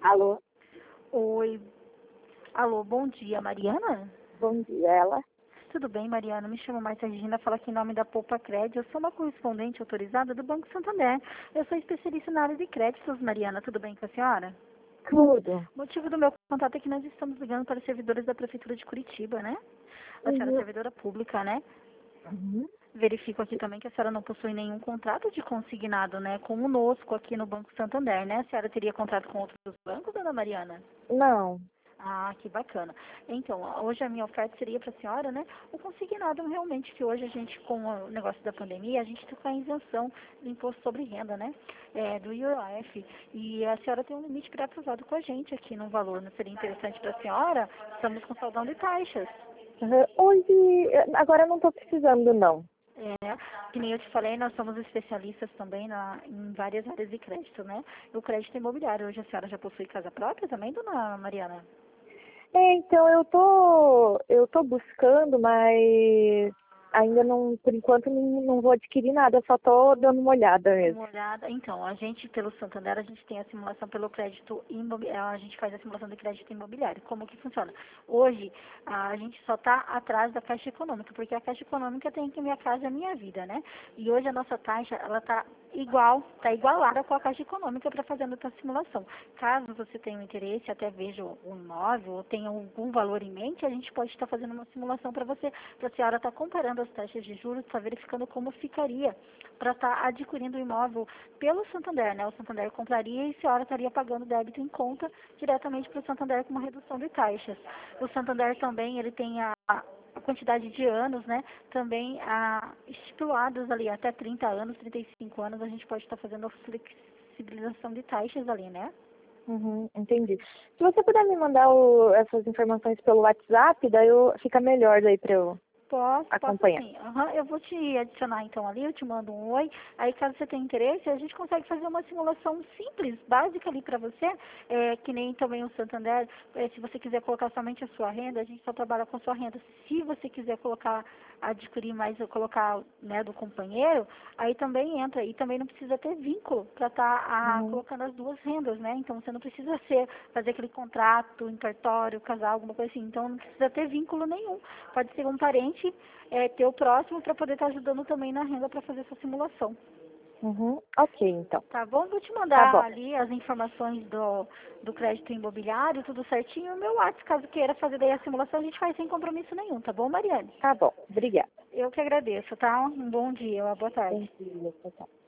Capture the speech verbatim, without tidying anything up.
Alô? Oi. Alô, bom dia, Mariana? Bom dia, ela? Tudo bem, Mariana? Me chamo Marta Regina, falo aqui em nome da Poupa Crédito. Eu sou uma correspondente autorizada do Banco Santander. Eu sou especialista na área de créditos, Mariana. Tudo bem com a senhora? Tudo. O motivo do meu contato é que nós estamos ligando para os servidores da Prefeitura de Curitiba, né? A senhora é Uhum. servidora pública, né? Uhum. Verifico aqui também que a senhora não possui nenhum contrato de consignado, né? Conosco aqui no Banco Santander, né? A senhora teria contrato com outros bancos, dona Mariana? Não. Ah, que bacana. Então, hoje a minha oferta seria para a senhora, né? O consignado realmente, que hoje a gente, com o negócio da pandemia, a gente está com a isenção do imposto sobre renda, né? É, do I O F. E a senhora tem um limite pré-aprovado com a gente aqui no valor. Não seria interessante para a senhora? Estamos com saudão de taxas. Uhum. Hoje, agora eu não estou precisando, não. É, que nem eu te falei, nós somos especialistas também na, em várias áreas de crédito, né? E o crédito imobiliário. Hoje a senhora já possui casa própria também, dona Mariana? É, então eu tô, eu tô buscando, mas ainda não, por enquanto não, não vou adquirir nada, só tô dando uma olhada mesmo. Uma olhada. Então, a gente, pelo Santander, a gente tem a simulação pelo crédito imobiliário, a gente faz a simulação de crédito imobiliário. Como que funciona? Hoje, a gente só está atrás da Caixa Econômica, porque a Caixa Econômica tem que Minha Casa é Minha Vida, né? E hoje a nossa taxa, ela está igual, está igualada com a Caixa Econômica para fazer a nossa simulação. Caso você tenha um interesse, até veja um imóvel, ou tenha algum valor em mente, a gente pode estar fazendo uma simulação para você, para a senhora estar comparando as taxas de juros, está verificando como ficaria para estar adquirindo o imóvel pelo Santander, né? O Santander compraria e a senhora estaria pagando débito em conta diretamente para o Santander com uma redução de taxas. O Santander também, ele tem a, a quantidade de anos, né? Também a, estipulados ali, até trinta anos, trinta e cinco anos, a gente pode estar fazendo a flexibilização de taxas ali, né? Uhum, entendi. Se você puder me mandar o- essas informações pelo WhatsApp, daí eu, fica melhor daí para eu Posso, posso acompanhar. sim. Aham, eu vou te adicionar então ali, eu te mando um oi. Aí caso você tenha interesse, a gente consegue fazer uma simulação simples, básica ali para você, é, que nem também o Santander, é, se você quiser colocar somente a sua renda, a gente só trabalha com a sua renda. Se você quiser colocar, adquirir mais, ou colocar, né, do companheiro, aí também entra. E também não precisa ter vínculo para estar Uhum. colocando as duas rendas, né? Então você não precisa ser, fazer aquele contrato em cartório, casar, alguma coisa assim. Então não precisa ter vínculo nenhum. Pode ser um parente é, ter o próximo para poder estar ajudando também na renda para fazer essa simulação. Uhum. Ok, então. Tá bom? Vou te Tá mandar bom. ali as informações do, do crédito imobiliário, tudo certinho. O meu WhatsApp, caso queira fazer daí a simulação, a gente faz sem compromisso nenhum, tá bom, Mariane? Tá bom. Obrigada. Eu que agradeço, tá? Um bom dia, uma boa tarde. Bom dia, tchau, tchau.